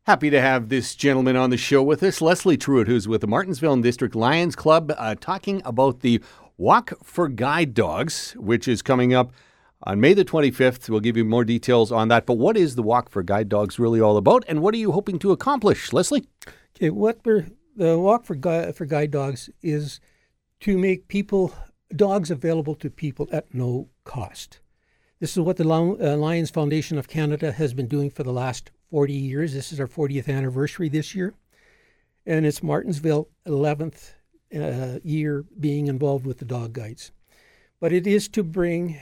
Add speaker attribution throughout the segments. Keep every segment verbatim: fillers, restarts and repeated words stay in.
Speaker 1: Happy to have this gentleman on the show with us, Leslie Truitt, who's with the Martensville District Lions Club, uh, talking about the Walk for Guide Dogs, which is coming up on May the twenty-fifth. We'll give you more details on that. But what is the Walk for Guide Dogs really all about, and what are you hoping to accomplish, Leslie?
Speaker 2: Okay, what we're, the Walk for Guide, for Guide Dogs is to make people dogs available to people at no cost. This is what the Lions Foundation of Canada has been doing for the last forty years. This is our fortieth anniversary this year. And it's Martensville eleventh uh, year being involved with the dog guides. But it is to bring,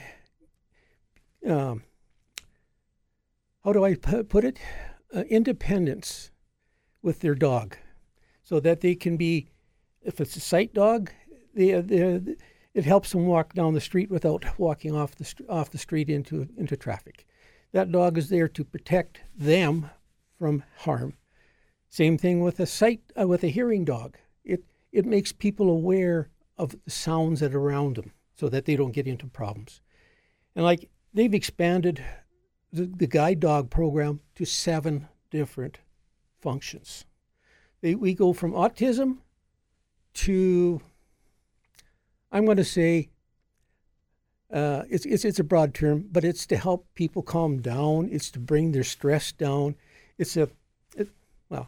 Speaker 2: um, how do I put it, uh, independence with their dog so that they can be, if it's a sight dog, they, they, it helps them walk down the street without walking off the off the street into into traffic. That dog is there to protect them from harm. Same thing with a sight uh, with a hearing dog. It it makes people aware of the sounds that are around them so that they don't get into problems. And like they've expanded the, the guide dog program to seven different functions. They, we go from autism to, I'm going to say, uh, it's, it's it's a broad term, but it's to help people calm down. It's to bring their stress down. It's a, it, well,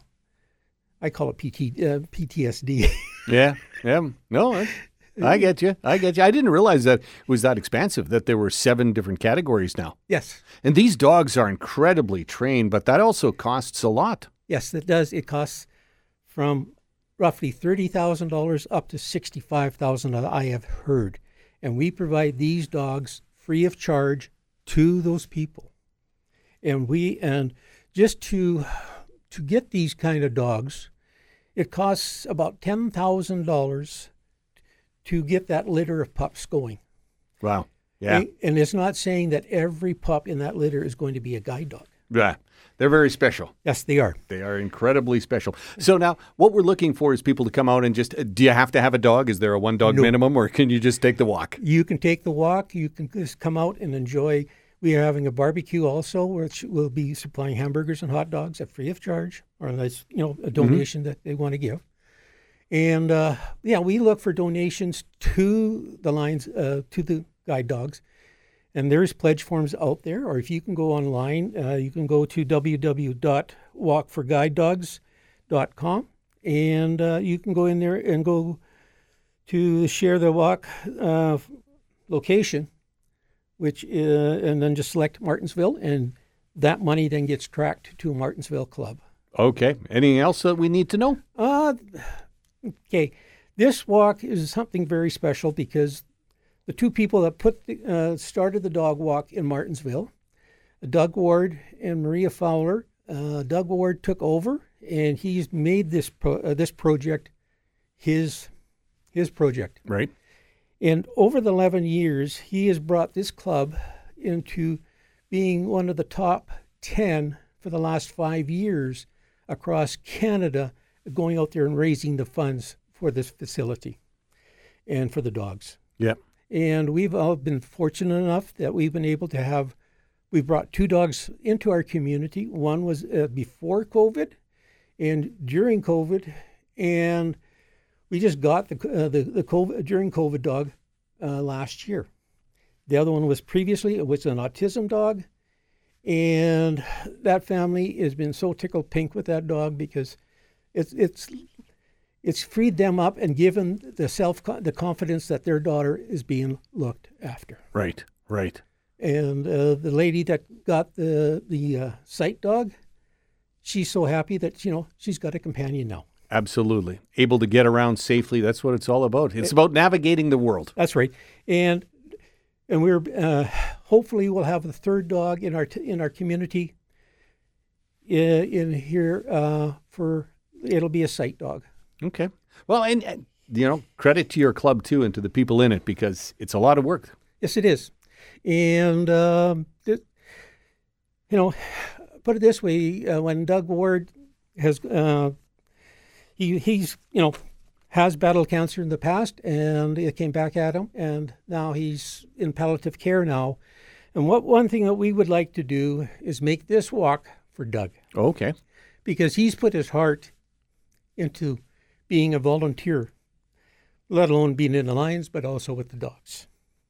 Speaker 2: I call it P T, uh, P T S D.
Speaker 1: yeah, yeah. No, I, I get you. I get you. I didn't realize that it was that expansive, that there were seven different categories now.
Speaker 2: Yes.
Speaker 1: And these dogs are incredibly trained, but that also costs a lot.
Speaker 2: Yes, it does. It costs from roughly thirty thousand dollars up to sixty-five thousand dollars, I have heard. And we provide these dogs free of charge to those people. And we and just to to get these kind of dogs, it costs about ten thousand dollars to get that litter of pups going.
Speaker 1: Wow. Yeah.
Speaker 2: And, and it's not saying that every pup in that litter is going to be a guide dog.
Speaker 1: Yeah. They're very special.
Speaker 2: Yes, they are.
Speaker 1: They are incredibly special. So now what we're looking for is people to come out and just, do you have to have a dog? Is there a one dog no. minimum, or can you just take the walk?
Speaker 2: You can take the walk. You can just come out and enjoy. We are having a barbecue also, which will be supplying hamburgers and hot dogs at free of charge, or unless, you know, a donation mm-hmm. that they want to give. And uh, yeah, we look for donations to the Lions, uh, to the guide dogs. And there's pledge forms out there, or if you can go online, uh, you can go to w w w dot walk for guide dogs dot com, and uh, you can go in there and go to share the walk uh, location, which uh, and then just select Martensville, and that money then gets tracked to a Martensville club.
Speaker 1: Okay. Anything else that we need to know?
Speaker 2: Uh, okay. This walk is something very special because the two people that put the, uh, started the dog walk in Martensville, Doug Ward and Maria Fowler. Uh, Doug Ward took over, and he's made this pro, uh, this project his his project.
Speaker 1: Right.
Speaker 2: And over the eleven years, he has brought this club into being one of the top ten for the last five years across Canada, going out there and raising the funds for this facility and for the dogs.
Speaker 1: Yep.
Speaker 2: And we've all been fortunate enough that we've been able to have, we've brought two dogs into our community. One was uh, before COVID and during COVID. And we just got the uh, the, the COVID, during COVID dog uh, last year. The other one was previously, it was an autism dog. And that family has been so tickled pink with that dog because it's it's It's freed them up and given the self the confidence that their daughter is being looked after.
Speaker 1: Right, right.
Speaker 2: And uh, the lady that got the the uh, sight dog, she's so happy that, you know, she's got a companion now.
Speaker 1: Absolutely. Able to get around safely. That's what it's all about. It's it, about navigating the world.
Speaker 2: That's right. And and we're uh, hopefully we'll have the third dog in our in our community in, in here uh, for it'll be a sight dog.
Speaker 1: Okay. Well, and, and, you know, credit to your club, too, and to the people in it, because it's a lot of work.
Speaker 2: Yes, it is. And, um, th- you know, put it this way, uh, when Doug Ward has, uh, he he's, you know, has battled cancer in the past, and it came back at him, and now he's in palliative care now. And what one thing that we would like to do is make this walk for Doug.
Speaker 1: Okay.
Speaker 2: because he's put his heart into being a volunteer, let alone being in the Lions, but also with the dogs.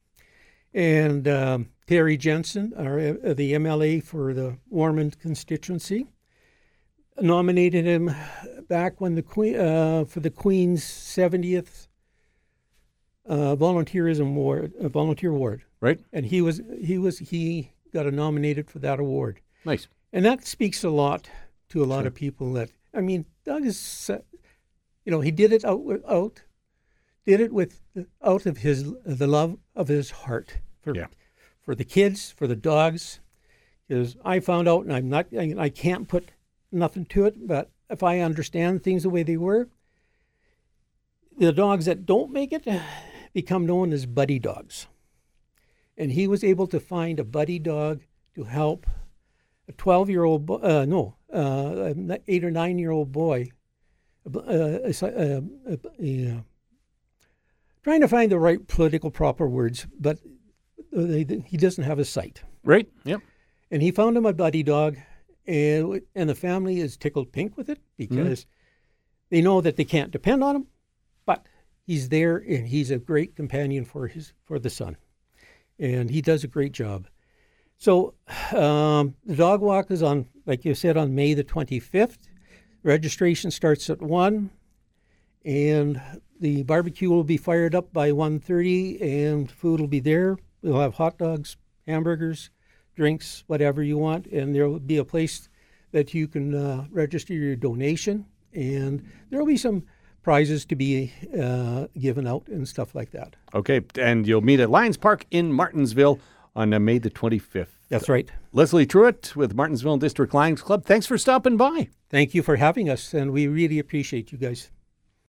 Speaker 2: And um, Terry Jensen, our, uh, the M L A for the Ormond constituency, nominated him back when the Queen uh, for the Queen's seventieth uh, volunteerism award, uh, volunteer award.
Speaker 1: Right.
Speaker 2: And he was he was he got a nominated for that award.
Speaker 1: Nice.
Speaker 2: And that speaks a lot to a lot
Speaker 1: Sure.
Speaker 2: of people. That I mean, Doug is, uh, you know, he did it out out, did it with out of his the love of his heart for
Speaker 1: Yeah.
Speaker 2: for the kids, for the dogs. Because I found out, and I'm not, I, I can't put nothing to it, but if I understand things the way they were, the dogs that don't make it become known as buddy dogs. And he was able to find a buddy dog to help a twelve-year-old, bo- uh, no, uh, an eight or nine-year-old boy, uh, uh, uh, uh, trying to find the right political proper words, but they, he doesn't have a sight.
Speaker 1: Right. Yep.
Speaker 2: And he found him a buddy dog, and and the family is tickled pink with it because mm-hmm. they know that they can't depend on him, but he's there and he's a great companion for his for the son, and he does a great job. So um, the dog walk is on, like you said, on May the twenty-fifth. Registration starts at one, and the barbecue will be fired up by one thirty, and food will be there. We'll have hot dogs, hamburgers, drinks, whatever you want, and there will be a place that you can uh, register your donation, and there will be some prizes to be uh, given out and stuff like that.
Speaker 1: Okay, and you'll meet at Lions Park in Martensville on uh, May the twenty-fifth.
Speaker 2: That's right.
Speaker 1: Leslie Truitt with Martensville District Lions Club, thanks for stopping by.
Speaker 2: Thank you for having us, and we really appreciate you guys.